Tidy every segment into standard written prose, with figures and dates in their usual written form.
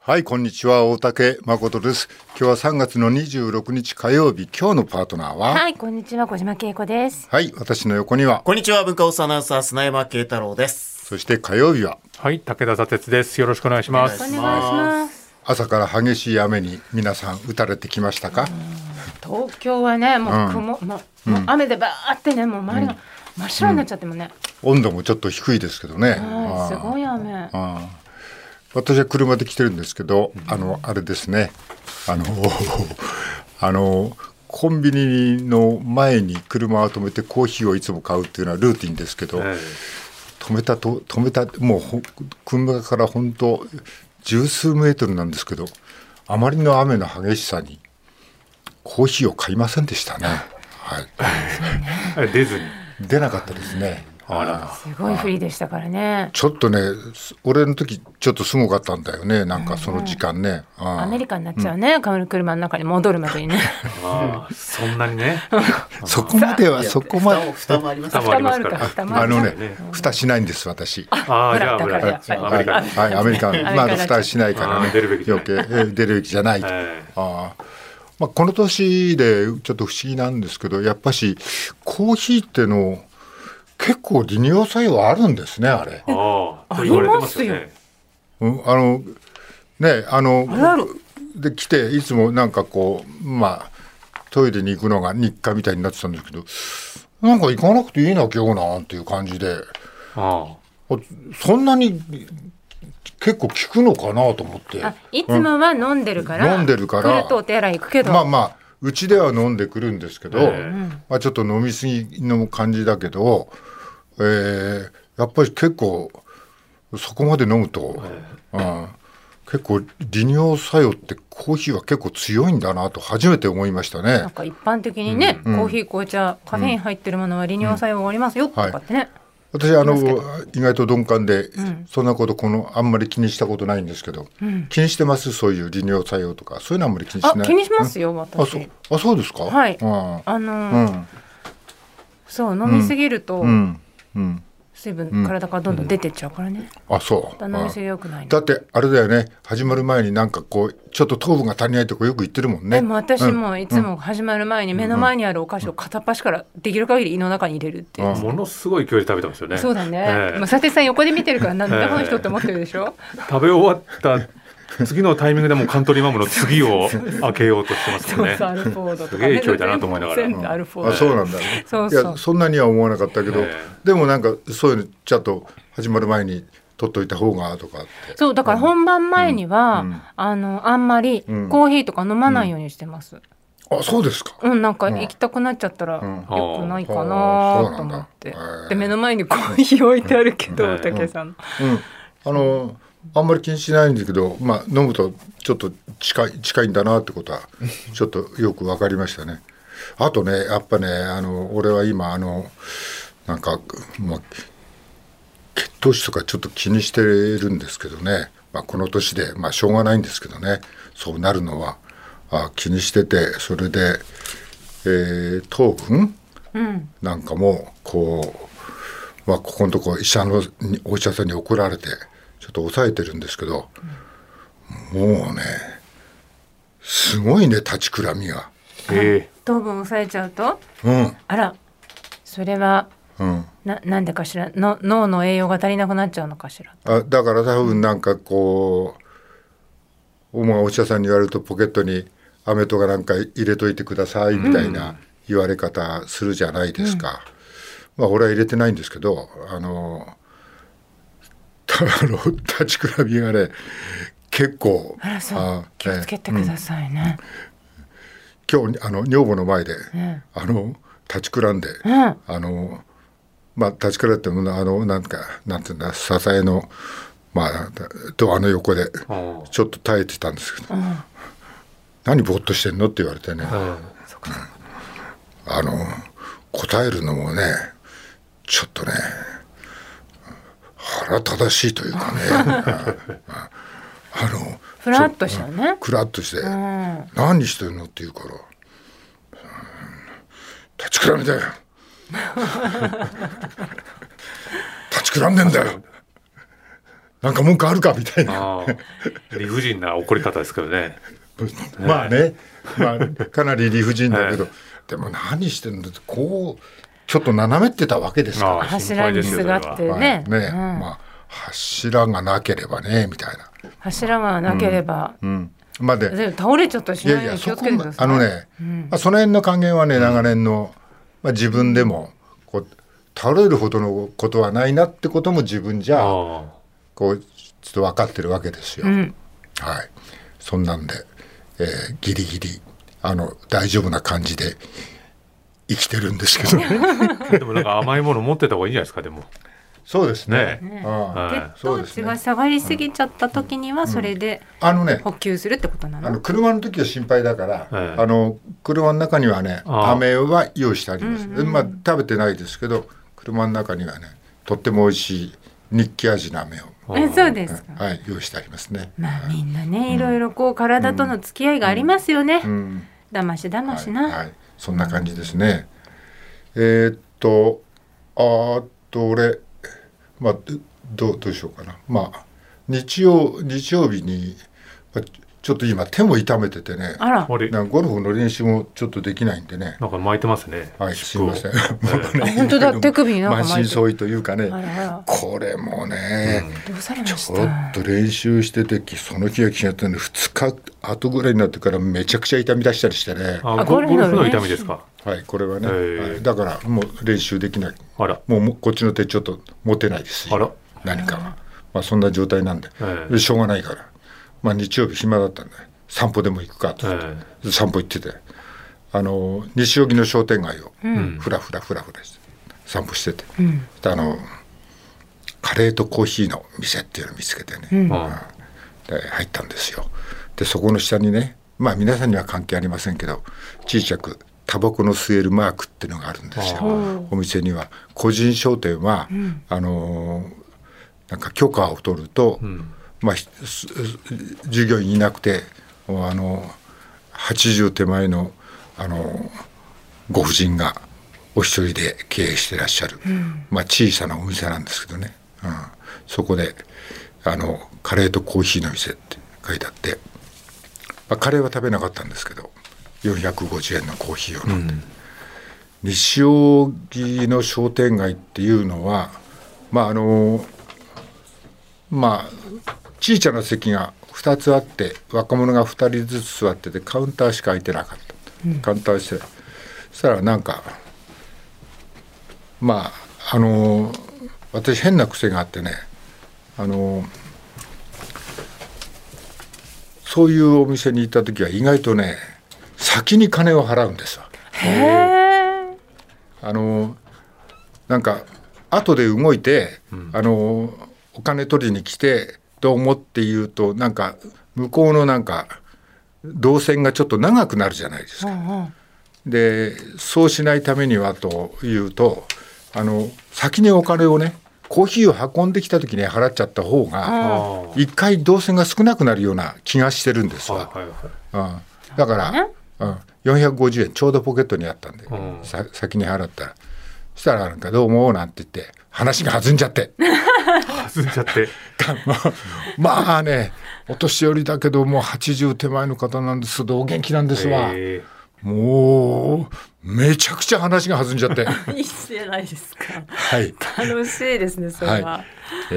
はい、こんにちは。大竹誠です。今日は3月の26日火曜日。今日のパートナーは、 はい、こんにちは。小島恵子です。 はい、私の横には、 こんにちは。文化放送アナウンサー砂山慶太郎です。 そして火曜日は、 はい、武田砂鉄です。よろしくお願いします。 お願いします。 朝から激しい雨に皆さん打たれてきましたか？ 東京はね、もう雲、もう雨でバーってね、もう周りが真っ白になっちゃってもね。 温度もちょっと低いですけどね。 はい、すごい雨。 私は車で来てるんですけど、あれですね。コンビニの前に車を止めてコーヒーをいつも買うっていうのはルーティンですけど、止めたもう車から本当十数メートルなんですけど、あまりの雨の激しさにコーヒーを買いませんでしたね。はい。出なかったですね。 すごい降りでしたからね。 ちょっとね、俺の時ちょっとすごかったんだよね。なんかその時間ね。 アメリカになっちゃうね。車の中に戻るまでにね。 そんなにね。 そこまでは蓋もあります。 蓋もあるから。 蓋しないんです私。 じゃあだからやっぱりはい、アメリカまあ蓋しないからね。 出るべき余計出るべきじゃない。まあこの年でちょっと不思議なんですけど、やっぱしコーヒーっての結構利尿作用あるんですね、あれ。 ありますよ。 で来ていつもなんかこうまあトイレに行くのが日課みたいになってたんですけど、なんか行かなくていいな今日なんていう感じで、そんなに結構効くのかなと思って。 いつもは飲んでるから、来るとお手洗い行くけど、 まあうちでは飲んでくるんですけど、まあ、ちょっと飲みすぎの感じだけど、やっぱり結構そこまで飲むと、結構利尿作用ってコーヒーは結構強いんだなと初めて思いましたね。 なんか一般的にね、コーヒー紅茶カフェイン入ってるものは利尿作用がありますよとかってね、 私意外と鈍感で、そんなことあんまり気にしたことないんですけど、気にしてます？そういう利尿作用とかそういうのあんまり気にしない。 気にしますよ、私。 そうですか？ はい。そう飲みすぎると、水分体からどんどん出てっちゃうからね。 そう。 飲みすぎ良くない。 だってあれだよね、始まる前になんかこうちょっと糖分が足りないとかよく言ってるもんね。 でも私もいつも始まる前に目の前にあるお菓子を片っ端からできる限り胃の中に入れるっていう。 ものすごい勢いで食べてますよね。 そうだね。佐々木さん横で見てるからなんだこの人って思ってるでしょ。 食べ終わった次のタイミングでもカントリーマムの次を開けようとしてますよね。 アルフォードとかすげえ勢いだなと思いながら。 そうなんだね。いやそんなには思わなかったけど、でもなんかそういうのちょっと始まる前に取っといた方がとかって。 そうだから本番前には、あんまりコーヒーとか飲まないようにしてます。 そうですか。 なんか行きたくなっちゃったらよくないかなと思って。で目の前にコーヒー置いてあるけど、竹さん。 あんまり気にしないんですけど、飲むとちょっと近いんだなってことはちょっとよく分かりましたね。あとね、やっぱね、俺は今なんか、血糖値とかちょっと気にしてるんですけどね、この年で、しょうがないんですけどね、そうなるのは気にしてて、それで、糖分、なんかもこう、ここのとこお医者さんに怒られてちょっと抑えてるんですけど、もうねすごいね、立ちくらみが。 糖分抑えちゃうと、あらそれは、なんでかしら、脳の栄養が足りなくなっちゃうのかしら。 だから多分なんかこう、お医者さんに言われるとポケットに飴とかなんか入れといてくださいみたいな言われ方するじゃないですか。俺は入れてないんですけど、立ちくらみがね結構。 気をつけてくださいね。 今日女房の前で、立ちくらんで、立ちくらってもなんていうんだ、支えのドアの横でちょっと耐えてたんですけど、何ぼーっとしてんのって言われてね、答えるのもねちょっとね腹正しいというかねフラッとしたね。 クラッとして、何してんのって言うから、立ちくらみだよ立ちくらんでんだよなんか文句あるかみたいな理不尽な怒り方ですけどねまあね、まあ、かなり理不尽だけど、でも何してるんだってこうちょっと斜めってたわけですから柱にすがってね、 まあ、柱がなければねみたいな柱がなければ、 まあ、 で倒れちゃったりしないように気をつけてください。 まあ、その辺の加減はね長年の、まあ、自分でもこう倒れるほどのことはないなってことも自分じゃこうちょっと分かってるわけですよ、はい、そんなんで、ギリギリ大丈夫な感じで生きてるんですけどでもなんか甘いもの持ってた方がいいんじゃないですか。でもそうですね。 血糖値が下がりすぎちゃった時にはそれで補給するってことなの？ 車の時は心配だから、車の中にはね飴は用意してあります。まあ食べてないですけど車の中にはねとっても美味しい日記味の飴をそうですか、 はい、用意してありますね。 まあみんなねいろいろこう体との付き合いがありますよね。だましだましな、 そんな感じですね。俺まあ、どうしようかな、まあ、日曜日にちょっと今手も痛めててね、ゴルフの練習もちょっとできないんでね。 なんか巻いてますね。 はい、すいません。 本当だ、手首になんか巻いてる。 満身創痍というかね、これもね、ちょっと練習しててその日が気がついて2日後ぐらいになってからめちゃくちゃ痛み出したりしてね。 ゴルフの痛みですか？ はい、これはね、だからもう練習できない。もうこっちの手ちょっと持てないですし、何かは、まあ、そんな状態なんで、しょうがないから、まあ、日曜日暇だったんで散歩でも行くかと、散歩行ってて西荻の商店街をふらふらして散歩してて、カレーとコーヒーの店っていうのを見つけてね、で入ったんですよ。でそこの下にね、まあ皆さんには関係ありませんけど小さくタバコの吸えるマークっていうのがあるんですよ。お店には個人商店は、なんか許可を取ると、まあ、従業員いなくて80手前の、ご婦人がお一人で経営してらっしゃる、まあ、小さなお店なんですけどね、そこでカレーとコーヒーの店って書いてあって、まあ、カレーは食べなかったんですけど450円のコーヒーを飲んで、西荻の商店街っていうのはまあまあ小さな席が2つあって若者が2人ずつ座っててカウンターしか空いてなかった、カウンターしてそしたらなんかまあ私変な癖があってねそういうお店に行った時は意外とね先に金を払うんですわ。なんか後で動いて、お金取りに来てどうもって言うとなんか向こうのなんか動線がちょっと長くなるじゃないですか。でそうしないためにはというと先にお金をねコーヒーを運んできた時に払っちゃった方が一回動線が少なくなるような気がしてるんですわ。だから、450円ちょうどポケットにあったんで、先に払ったらそしたらなんかどうもなんて言って話が弾んじゃってまあねお年寄りだけどもう80手前の方なんですけどお元気なんですわ。もうめちゃくちゃ話が弾んじゃっていいじゃないですか、 はい、 楽しいですねそれは、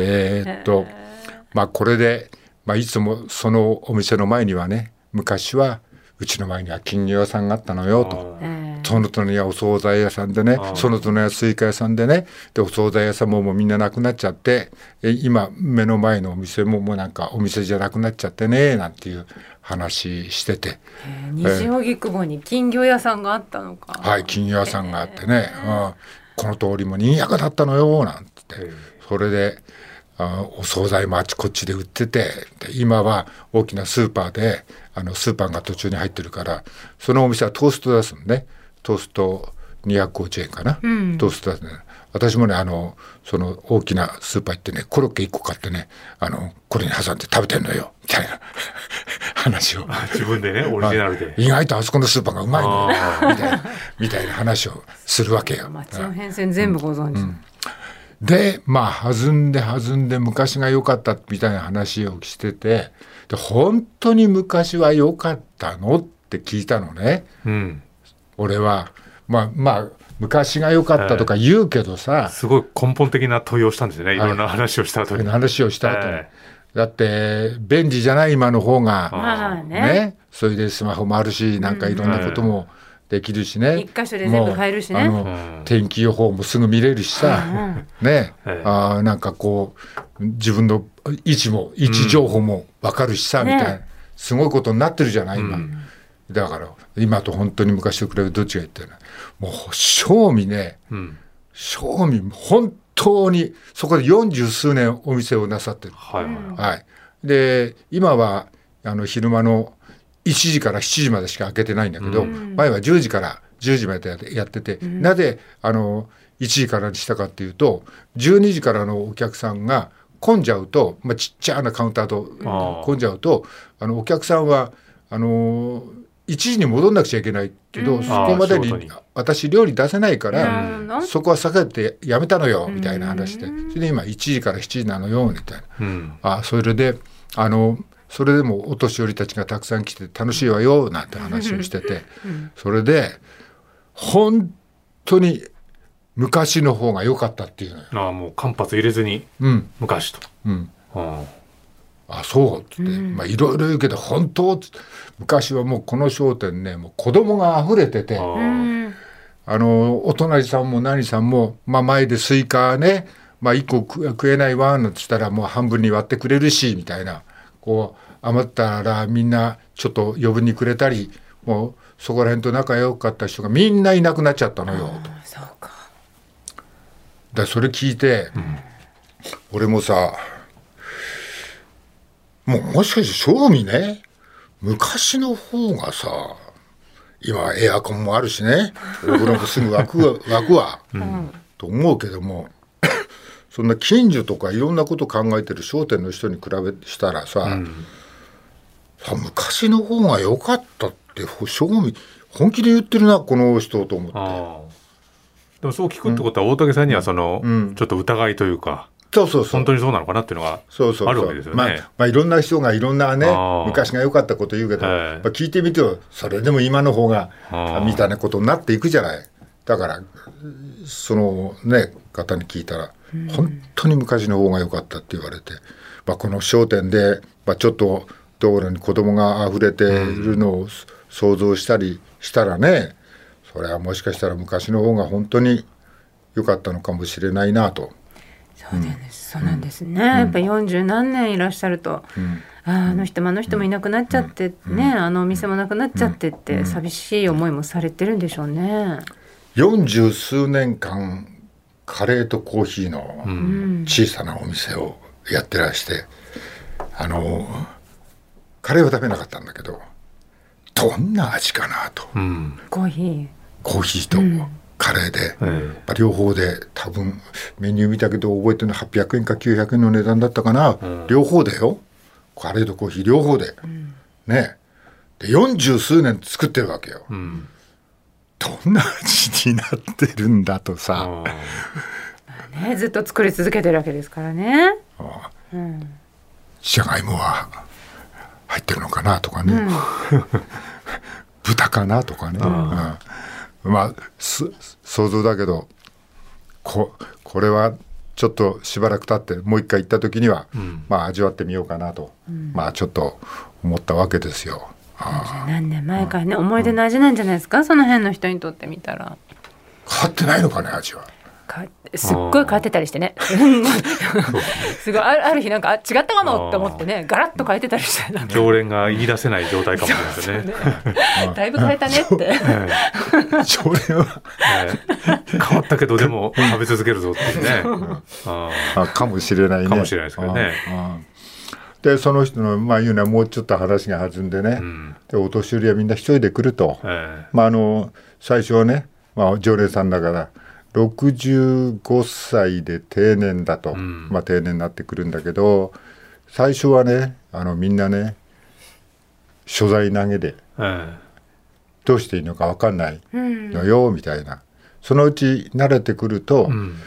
まあこれで、まあ、いつもそのお店の前にはね昔はうちの前には金魚屋さんがあったのよと、その隣はお惣菜屋さんでね、その隣はスイカ屋さんでね、でお惣菜屋さんももうみんななくなっちゃって、今目の前のお店ももうなんかお店じゃなくなっちゃってねなんていう話してて、 西荻窪に金魚屋さんがあったのか。 はい、金魚屋さんがあってね、この通りも賑やかだったのよなんて、それでお惣菜もあちこちで売ってて、で今は大きなスーパーでスーパーが途中に入ってるからそのお店はトースト出すのね。トースト250円かな、トースト出すね。私もねその大きなスーパー行ってねコロッケ1個買ってねこれに挟んで食べてんのよみたいな話を自分でねオリジナルで、 意外とあそこのスーパーがうまいのよみたいな話をするわけよ。 街の変遷全部ご存知、 でまあ弾んで昔が良かったみたいな話をしてて、で本当に昔は良かったのって聞いたのね、うん、俺はまあ昔が良かったとか言うけどさ、 すごい根本的な問いをしたんですよね、いろんな話をした後に、 だって便利じゃない今の方が、ね、それでスマホもあるしなんかいろんなこともできるしね、 一箇所で全部買えるしね、 天気予報もすぐ見れるしさ、ね、なんかこう自分の位置情報も分かるしさ、みたいなすごいことになってるじゃない今、だから今と本当に昔と比べてどっちが言ってるの、もう正味ね、正味本当にそこで40数年お店をなさってる、で今は昼間の1時から7時までしか開けてないんだけど、前は10時から10時までやってて、なぜ1時からにしたかっていうと、12時からのお客さんが混んじゃうと、ちっちゃなカウンターと混んじゃうと、お客さんは1時に戻んなくちゃいけないけど、そこまでに私料理出せないから、そこは避けてやめたのよみたいな話で、それで今1時から7時なのよみたいな、それでそれでもお年寄りたちがたくさん来て楽しいわよなんて話をしてて、それで本当に昔の方が良かったっていうのよ。 もう間髪入れずに、昔と、 そうっつって、いろいろ言うけど本当っつって、昔はもうこの商店ね、もう子供が溢れてて、お隣さんも何さんも、前でスイカね、1個食えないわなんてしたらもう半分に割ってくれるしみたいな、こう余ったらみんなちょっと余分にくれたり、もうそこら辺と仲良かった人がみんないなくなっちゃったのよと。 そうか。 だそれ聞いて、俺もさ、もしかして正味ね、昔の方がさ、今エアコンもあるしね、お風呂もすぐ沸くわ、と思うけども、そんな近所とかいろんなこと考えてる商店の人に比べしたらさ、昔の方が良かったって本気で言ってるなこの人と思って。 でもそう聞くってことは、大竹さんにはちょっと疑いというか、本当にそうなのかなっていうのがあるわけですよね。 いろんな人がいろんなね、昔が良かったこと言うけど、聞いてみてよ、それでも今の方がみたいなことになっていくじゃない。だからそのね方に聞いたら、本当に昔の方が良かったって言われて、この商店で、ちょっと道路に子供があふれているのを想像したりしたらね、それはもしかしたら昔の方が本当に良かったのかもしれないなと。 そうなんですね、やっぱ40何年いらっしゃると、あの人もいなくなっちゃってね、お店もなくなっちゃってって寂しい思いもされてるんでしょうね。 40数年間カレーとコーヒーの小さなお店をやってらして、カレーは食べなかったんだけど、どんな味かなと、 コーヒーとカレーで、両方で多分メニュー見たけど覚えてるの800円か900円の値段だったかな、両方でよ、カレーとコーヒー両方で、ねで40数年作ってるわけよ、どんな味になってるんだとさ、 ずっと作り続けてるわけですからね。 じゃがいもは入ってるのかなとかね、豚かなとかね、想像だけど、これはちょっとしばらく経ってもう一回行った時には、味わってみようかなと、ちょっと思ったわけですよ。 何年前からね、思い出の味なんじゃないですか、その辺の人にとってみたら。 変わってないのかね、味は。 すっごい変わってたりしてねすごいある日なんか違ったかもって思ってね、ガラッと変えてたりして、 常連が言い出せない状態かもしれないですね。 だいぶ変えたねって常連は変わったけどでも食べ続けるぞっていうねかもしれないね。 かもしれないですけどね。 でその人の言うのはもうちょっと話が弾んでね、でお年寄りはみんな一人で来ると、最初はね、常連さんだから65歳で定年だと、定年になってくるんだけど、最初はねみんなね所在投げで、どうしていいのか分かんないのよみたいな、そのうち慣れてくると、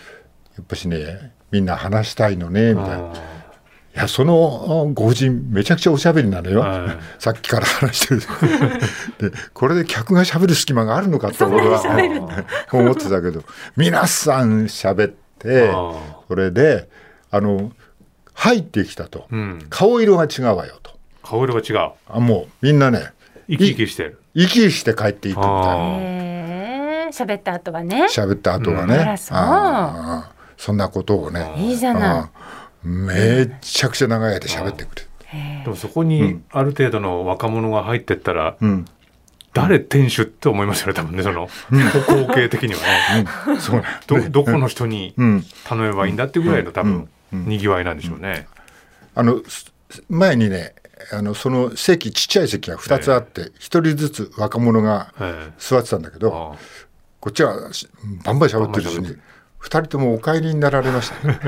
っぱしねみんな話したいのねみたいな。いやそのご婦人めちゃくちゃおしゃべりなのよ、さっきから話してるでこれで客がしゃべる隙間があるのかと俺は思ってたけど皆さんしゃべってそれで入ってきたと、顔色が違うわよと。 顔色が違う。 もうみんなね生き生きしてる。 生き生きして帰っていくみたいな。 喋った後はね。 喋った後はね、そんなことをね。 いいじゃない。 めちゃくちゃ長い間喋ってくる。 でもそこにある程度の若者が入ってったら、誰店主って思いますよね多分ね、その光景的にはね、そうどこの人に頼めばいいんだっていうぐらいの多分にぎわいなんでしょうね。 前にねその席ちっちゃい席が2つあって、1人ずつ若者が座ってたんだけど、こっちはバンバン喋ってるうちに2人ともお帰りになられましたね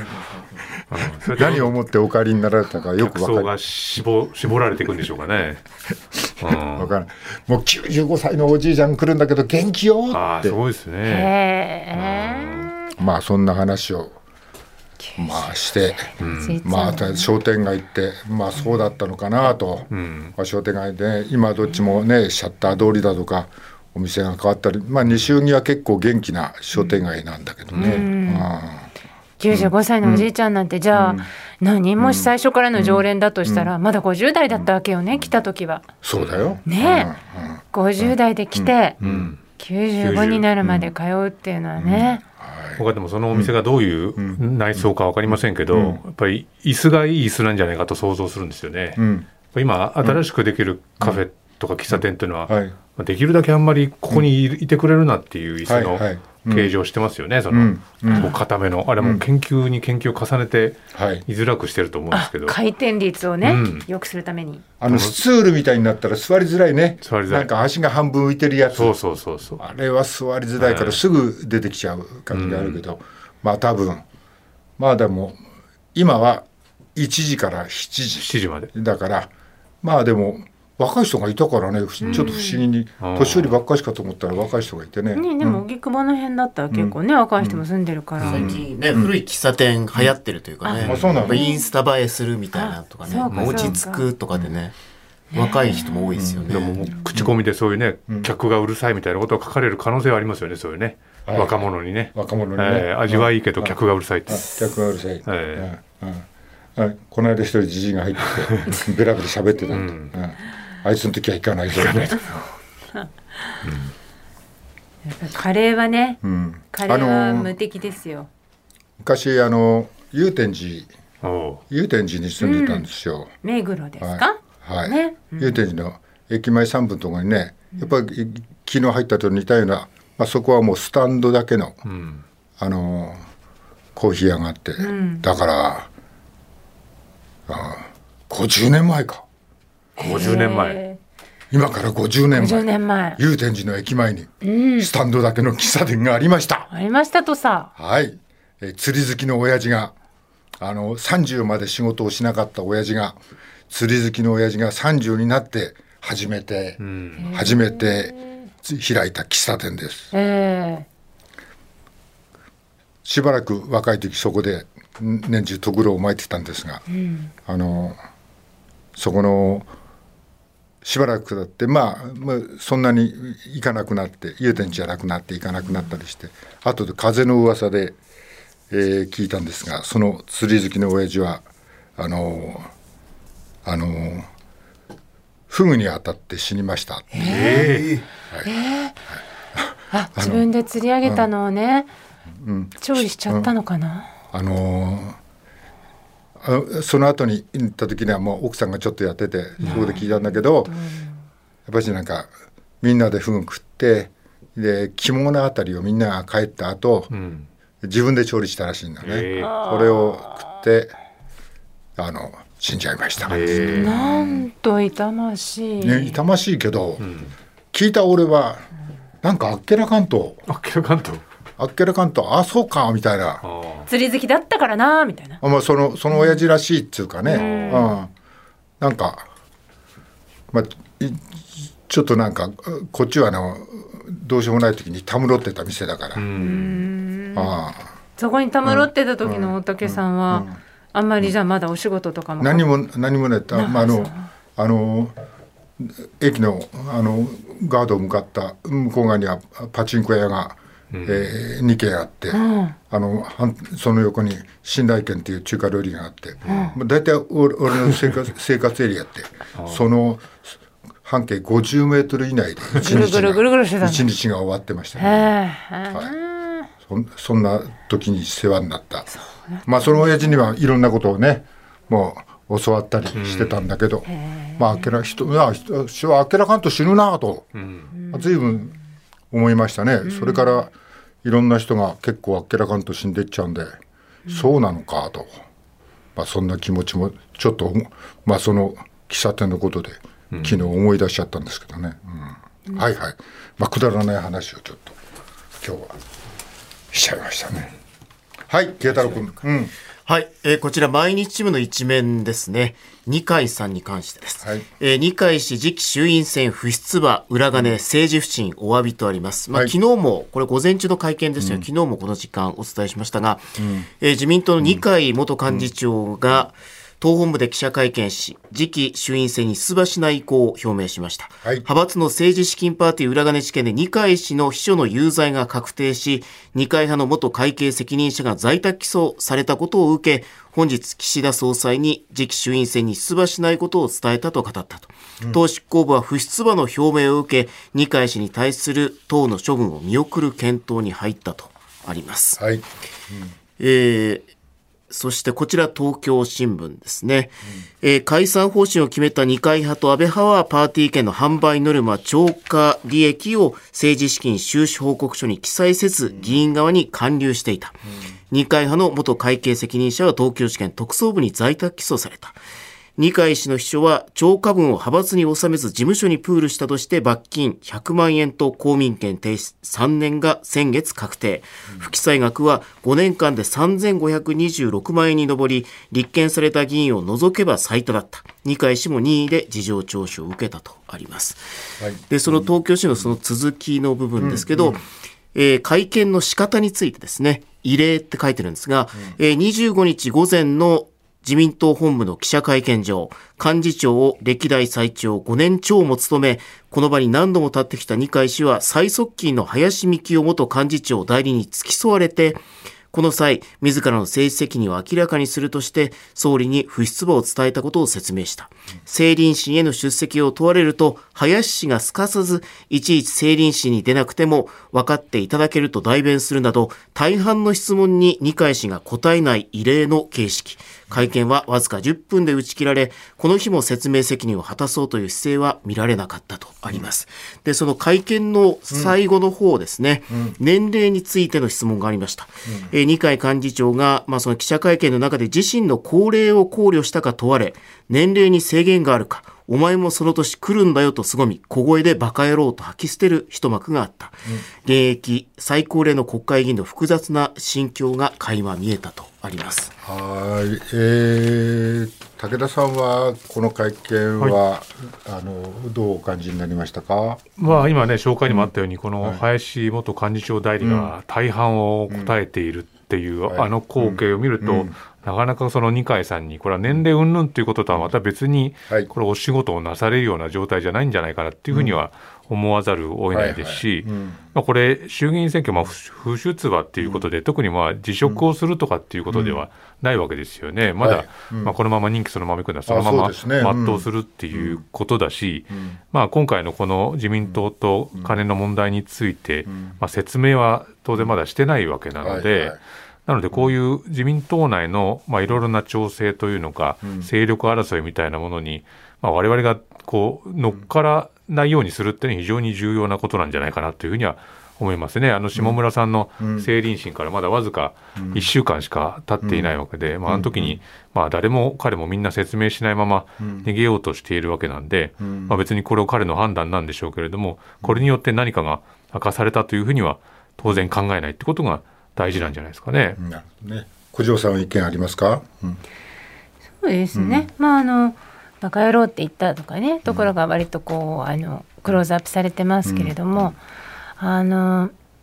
何を思ってお帰りになられたかよく分かる。 客層が絞られていくんでしょうかね分からない。もう95歳のおじいちゃん来るんだけど元気よって。 すごいですね。 まあそんな話をして、また商店街行って、そうだったのかなと、商店街で今どっちもねシャッター通りだとかお店が変わったり、西荻は結構元気な商店街なんだけどね。 95歳のおじいちゃんなんて、じゃあもし最初からの常連だとしたら、まだ50代だったわけよね、来た時は。 そうだよね、50代で来て、95になるまで通うっていうのはね。 僕はでもそのお店がどういう内装か分かりませんけど、やっぱり椅子がいい椅子なんじゃないかと想像するんですよね。今新しくできるカフェとか喫茶店というのは、できるだけあんまりここにいてくれるなっていう椅子の形状してますよね。その固めのあれも研究に研究を重ねて居づらくしてると思うんですけど、 回転率をね、良くするためにスツールみたいになったら座りづらいね。なんか足が半分浮いてるやつ。そうあれは座りづらいからすぐ出てきちゃう感じがあるけど、多分でも今は1時から7時までだから、でも若い人がいたからね、ちょっと不思議に、年寄りばっかりかと思ったら若い人がいてね。 でも荻窪の辺だったら結構ね、若い人も住んでるから。 最近ね、古い喫茶店流行ってるというかね、インスタ映えするみたいなとかね、落ち着くとかでね、若い人も多いですよね。 でも口コミでそういうね、客がうるさいみたいなことが書かれる可能性はありますよね、そういうね、若者にね。味はいいけど客がうるさいって。 客がうるさい。この間一人じじいが入ってきてベラベラ喋ってたんで、あいつの時は行かないぞね。 カレーはね、カレーは無敵ですよ。 昔有天寺に住んでたんですよ。 目黒ですか。 祐天寺の駅前3分のところにね、やっぱり昨日入ったと似たような、そこはもうスタンドだけの、コーヒー屋があって、だから50年前か。 50年前。 今から50年前。祐天寺の駅前にスタンドだけの喫茶店がありました。 ありましたとさ。 釣り好きの親父が30まで仕事をしなかった親父が、釣り好きの親父が30になって初めて開いた喫茶店です。しばらく若い時そこで年中とぐろを巻いてたんですが、そこのしばらくだってそんなに行かなくなって、祐天寺じゃなくなって行かなくなったりして、後で風の噂で、聞いたんですが、その釣り好きの親父はフグに当たって死にましたって。 自分で釣り上げたのをね、調理しちゃったのかな。 その後に行った時にはもう奥さんがちょっとやってて、そこで聞いたんだけど、やっぱりなんかみんなでフグ食って、で着物あたりをみんなが帰った後、自分で調理したらしいんだね。それを食って死んじゃいました。 なんと痛ましい。 痛ましいけど、聞いた俺はなんかあっけらかんとそうかみたいな。 釣り好きだったからなみたいな。 その親父らしいっていうかね、なんかちょっとなんかこっちはどうしようもない時にたむろってた店だから、 そこにたむろってた時の大竹さんは、あんまりじゃあまだお仕事とかも何もね、駅のガードを向かった向こう側にはパチンコ屋が、2軒あって、その横に信頼軒っていう中華料理があって、だいたい俺の生活エリアってその半径50メートル以内で一日が終わってましたね。そんな時に世話になった。その親父にはいろんなことをね、もう教わったりしてたんだけど、人は明らかんと死ぬなと、随分思いましたね。それからいろんな人が結構明らかんと死んでいっちゃうんで、そうなのかと、そんな気持ちもちょっと、その喫茶店のことで昨日思い出しちゃったんですけどね。はいはい。くだらない話をちょっと今日はしちゃいましたね。はい、慶太郎君。 はい、こちら毎日新聞の一面ですね。二階さんに関してです。二階氏次期衆院選不出馬裏金政治不信お詫びとあります。昨日もこれ午前中の会見ですよ。昨日もこの時間お伝えしましたが、自民党の二階元幹事長が党本部で記者会見し、次期衆院選に出馬しない意向を表明しました。派閥の政治資金パーティー裏金事件で二階氏の秘書の有罪が確定し、二階派の元会計責任者が在宅起訴されたことを受け、本日岸田総裁に次期衆院選に出馬しないことを伝えたと語ったと。党執行部は不出馬の表明を受け、二階氏に対する党の処分を見送る検討に入ったとあります。そしてこちら東京新聞ですね。解散方針を決めた二階派と安倍派はパーティー券の販売ノルマ超過利益を政治資金収支報告書に記載せず議員側に還流していた。二階派の元会計責任者は東京地検特捜部に在宅起訴された。二階氏の秘書は超過分を派閥に納めず事務所にプールしたとして罰金100万円と公民権停止3年が先月確定。不記載額は5年間で3526万円に上り、立件された議員を除けば最多だった。二階氏も任意で事情聴取を受けたとあります。で、その東京市のその続きの部分ですけど、会見の仕方についてですね、異例って書いてるんですが、25日午前の自民党本部の記者会見場、幹事長を歴代最長5年超も務め、この場に何度も立ってきた二階氏は最側近の林幹雄元幹事長代理に付き添われて、この際自らの政治責任を明らかにするとして総理に不出馬を伝えたことを説明した。政倫審への出席を問われると、林氏がすかさずいちいち政倫審に出なくても分かっていただけると代弁するなど、大半の質問に二階氏が答えない異例の形式。会見はわずか10分で打ち切られ、この日も説明責任を果たそうという姿勢は見られなかったとあります。で、その会見の最後の方ですね、年齢についての質問がありました。二階幹事長が、その記者会見の中で自身の高齢を考慮したか問われ、年齢に制限があるか、お前もその年来るんだよと凄み、小声でバカ野郎と吐き捨てる一幕があった。現役最高齢の国会議員の複雑な心境が垣間見えたとあります。 はい、武田さんはこの会見は、どうお感じになりましたか。 今ね、紹介にもあったように、この林元幹事長代理が大半を答えているっていう、光景を見ると、なかなかその二階さんにこれは年齢云々ということとはまた別にこれお仕事をなされるような状態じゃないんじゃないかなっていうふうには思わざるを得ないですし、これ衆議院選挙不出馬っていうことで、特に辞職をするとかっていうことではないわけですよね。まだこのまま任期そのままいくのはそのまま全うするっていうことだし、今回のこの自民党と金の問題について説明は当然まだしてないわけなので、なのでこういう自民党内のいろいろな調整というのか、勢力争いみたいなものに我々がこう乗っからないようにするっていうのは非常に重要なことなんじゃないかなというふうには思いますね。下村さんの政倫審からまだわずか1週間しか経っていないわけで、あの時に誰も彼もみんな説明しないまま逃げようとしているわけなんで、別にこれを彼の判断なんでしょうけれども、これによって何かが明かされたというふうには当然考えないってことが大事なんじゃないですかね。 小城さんは意見ありますか。 そうですね、バカ野郎って言ったとかね、ところが割とこうクローズアップされてますけれども、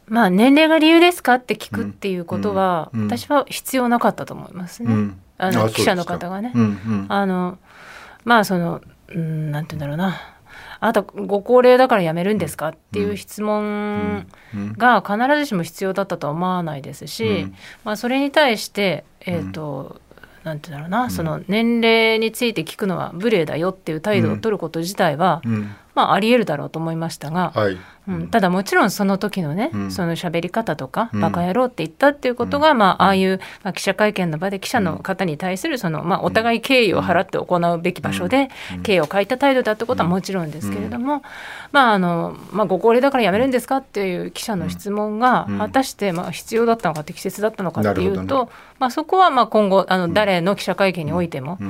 まあ、年齢が理由ですかって聞くっていうことは、私は必要なかったと思いますね。記者の方がね。まあそのなんて言うんだろうな、あなたご高齢だから辞めるんですかっていう質問が必ずしも必要だったとは思わないですし、まあ、それに対してなんて言うんだろうな、その年齢について聞くのは無礼だよっていう態度を取ること自体は、まあ、ありえるだろうと思いましたが、ただもちろんその時のね、その喋り方とか、バカ野郎って言ったっていうことが、まあ、ああいう、まあ、記者会見の場で記者の方に対するその、まあ、お互い敬意を払って行うべき場所で、敬意を欠いた態度だってことはもちろんですけれども、まあまあ、ご高齢だから辞めるんですかっていう記者の質問が果たして、まあ、必要だったのか適切だったのかっていうと、まあ、そこはまあ今後誰の記者会見においても、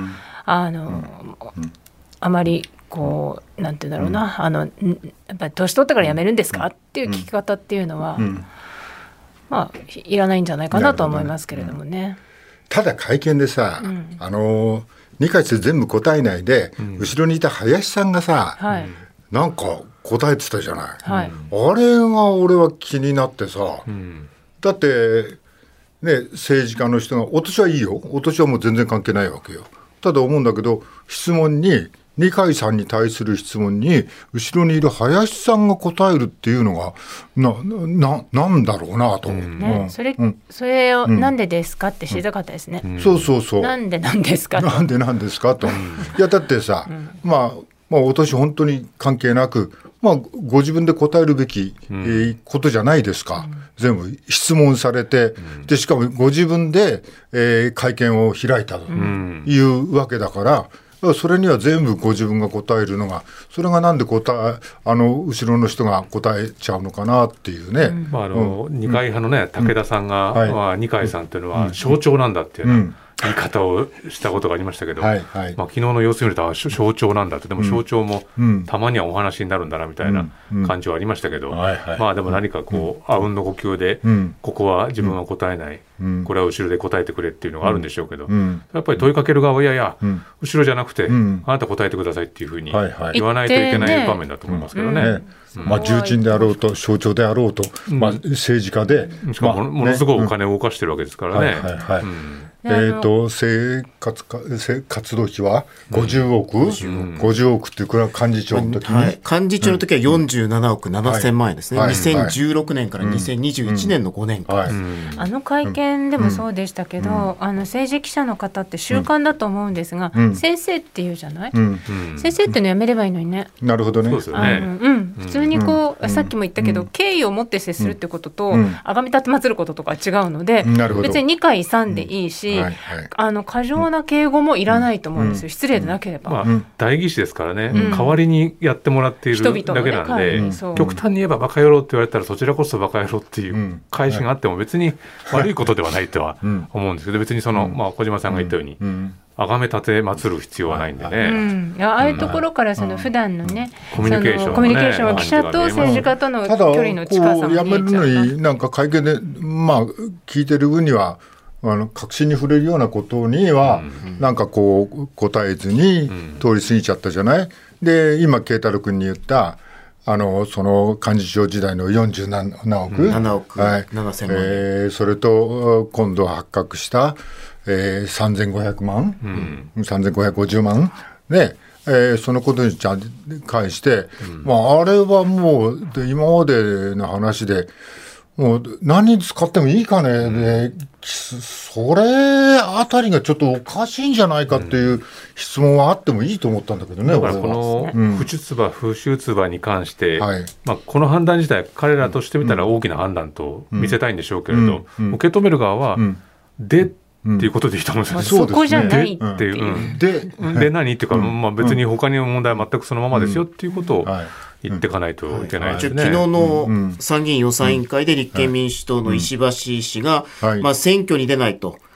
あまりこうなんていうんだろうな、やっぱり年取ってから辞めるんですかっていう聞き方っていうのは、まあいらないんじゃないかなと思いますけれどもね。 ただ会見でさ、二回して全部答えないで、後ろにいた林さんがさ、なんか答えてたじゃない、あれが俺は気になってさ、だってね、政治家の人がお年はいいよ、お年はもう全然関係ないわけよ。ただ思うんだけど、質問に二階さんに対する質問に後ろにいる林さんが答えるっていうのがなんだろうなと、 それをなんでですかって知りたかったですね。 そうなんでなんですかと、 なんでなんですかと、いやだってさ、まあお年本当に関係なく、まあ、ご自分で答えるべき、ことじゃないですか、全部質問されて、でしかもご自分で、会見を開いたというわけだから、それには全部ご自分が答えるのが、それがなんで後ろの人が答えちゃうのかなっていうね。 二階派のね、武田さんが、まあ、二階さんというのは象徴なんだっていうような言い方をしたことがありましたけど、まあ、昨日の様子見ると象徴なんだって、でも象徴もたまにはお話になるんだなみたいな感じはありましたけど、まあでも何かこうあうんの呼吸で、ここは自分は答えない、これは後ろで答えてくれっていうのがあるんでしょうけど、やっぱり問いかける側はいやいや、後ろじゃなくて、あなた答えてくださいっていうふうに言わないといけない場面だと思いますけどね。 まあ、重鎮であろうと象徴であろうと、まあ、政治家でしかもものすごいお金を動かしてるわけですからね。 生活動費は50億っていう、これは幹事長の時に、 幹事長の時は47億7000万円ですね、2016年から2021年の5年間、 会見でもそうでしたけど、政治記者の方って習慣だと思うんですが、先生って言うじゃない、先生ってのやめればいいのにね。 なるほどね。 そうですよね。 普通にこう、さっきも言ったけど、敬意を持って接するってことと、崇め立てまつることとか違うので、別に二階さんでいいし、過剰な敬語もいらないと思うんですよ、失礼でなければ。 まあ、代議士ですからね、代わりにやってもらっているだけなので、極端に言えばバカ野郎って言われたら、そちらこそバカ野郎っていう返しがあっても別に悪いことではないとは思うんですけど、別にその、まあ、小島さんが言ったように、崇め立てまつる必要はないんでね。 ああいうところからその普段のね、 コミュニケーション、 記者と政治家との距離の近さも見えちゃうな。 ただこうやめるのになんか会見で、まあ、聞いてる分には確信に触れるようなことには、なんかこう答えずに通り過ぎちゃったじゃない。で今慶太郎君に言ったその幹事長時代の47億、 7億7000万円、 それと今度発覚した3500万、3550万ね、そのことに関して、まあ、あれはもう今までの話でもう何に使ってもいいかね、それあたりがちょっとおかしいんじゃないかっていう質問はあってもいいと思ったんだけどね。 だからこの不出馬不出馬に関して、まあ、この判断自体彼らとしてみたら大きな判断と見せたいんでしょうけれど、受け止める側は、でっていうことでいいと思うんですよね。 そこじゃないっていう。 で何っていうか、まあ、別に他に問題は全くそのままですよっていうことを言っていかないといけないですね。 昨日の参議院予算委員会で立憲民主党の石橋氏が、まあ、選挙に出ないと、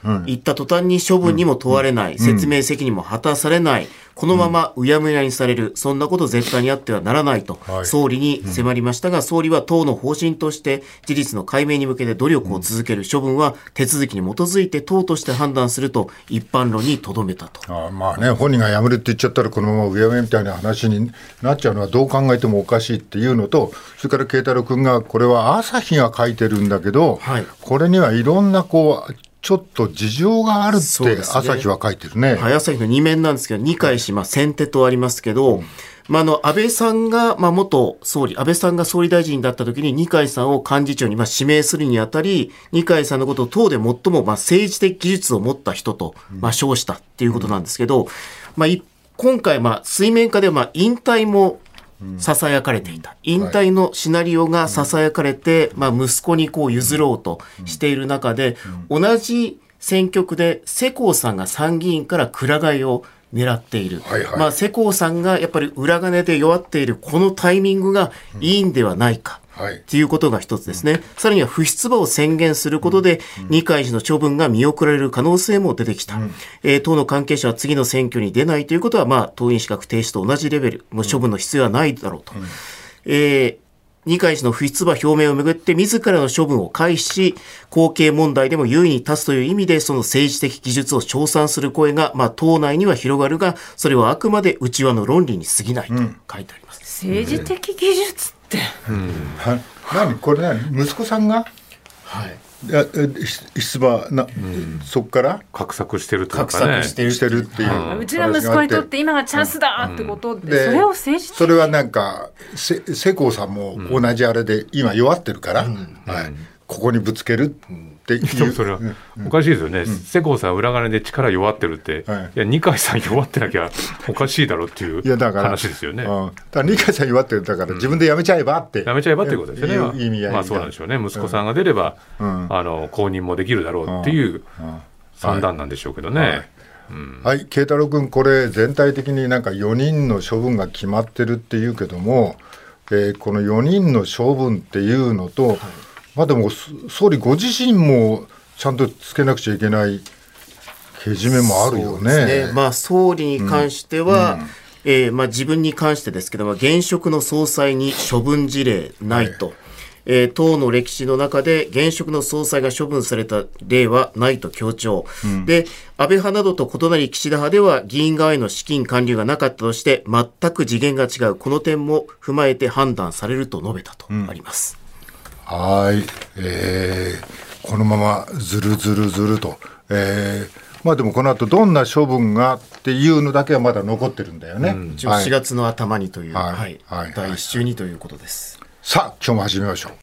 言った途端に処分にも問われない、説明責任も果たされない、このままうやむやにされる、そんなこと絶対にあってはならないと、総理に迫りましたが、総理は党の方針として事実の解明に向けて努力を続ける、処分は手続きに基づいて党として判断すると一般論にとどめたと。 まあね、本人が辞めるって言っちゃったらこのままうやむやみたいな話になっちゃうのはどう考えてもおかしいっていうのと、それから慶太郎君がこれは朝日が書いてるんだけど、これにはいろんなちょっと事情があるって朝日は書いてるね。 朝日の2面なんですけど、二階氏、先手とありますけど、安倍さんが、元総理、安倍さんが総理大臣だった時に二階さんを幹事長に指名するにあたり、二階さんのことを党で最も政治的技術を持った人と称したっていうことなんですけど、今回水面下では引退も囁かれていた。引退のシナリオが囁かれて、息子に譲ろうとしている中で、同じ選挙区で世耕さんが参議院からくら替えを狙っている。世耕さんがやっぱり裏金で弱っているこのタイミングがいいんではないか。っていうことが一つですね。さらには不出馬を宣言することで、二階氏の処分が見送られる可能性も出てきた。党の関係者は次の選挙に出ないということは、党員資格停止と同じレベル、もう処分の必要はないだろうと。二階氏の不出馬表明をめぐって自らの処分を回避し、後継問題でも優位に立つという意味で、その政治的技術を称賛する声が、党内には広がるが、それはあくまで内輪の論理に過ぎないと書いてあります。 政治的技術って。 これ息子さんが、出馬そこから画策してるというかね、 してるっていう、 うちの息子にとって今がチャンスだってことで、それを政治的、 それは世耕さんも同じあれで今弱ってるから、ここにぶつけるっていう。 それはおかしいですよね。世耕さん裏金で力弱ってるって、いや二階さん弱ってなきゃおかしいだろうっていう話ですよね。 二階さん弱ってるだから自分で辞めちゃえばって、 辞めちゃえばっていうことですよね。 意味合いそうなんでしょうね。息子さんが出れば公認もできるだろうっていう算段なんでしょうけどね。 慶太郎君、これ全体的に4人の処分が決まってるっていうけども、この4人の処分っていうのと、でも総理ご自身もちゃんとつけなくちゃいけないけじめもあるよね。 そうですね。総理に関しては、自分に関してですけども、現職の総裁に処分事例ないと。党の歴史の中で現職の総裁が処分された例はないと強調、で安倍派などと異なり岸田派では議員側への資金還流がなかったとして全く次元が違う、この点も踏まえて判断されると述べたとあります。 このままずると、でもこの後どんな処分がっていうのだけはまだ残ってるんだよね。 4月の頭にという、第1週にということです。 さあ今日も始めましょう。